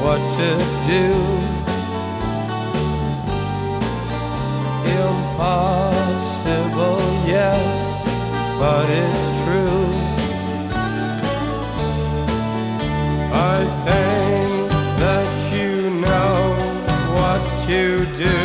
what to do. Impossible, yes, but it's true. I think that you know what to do.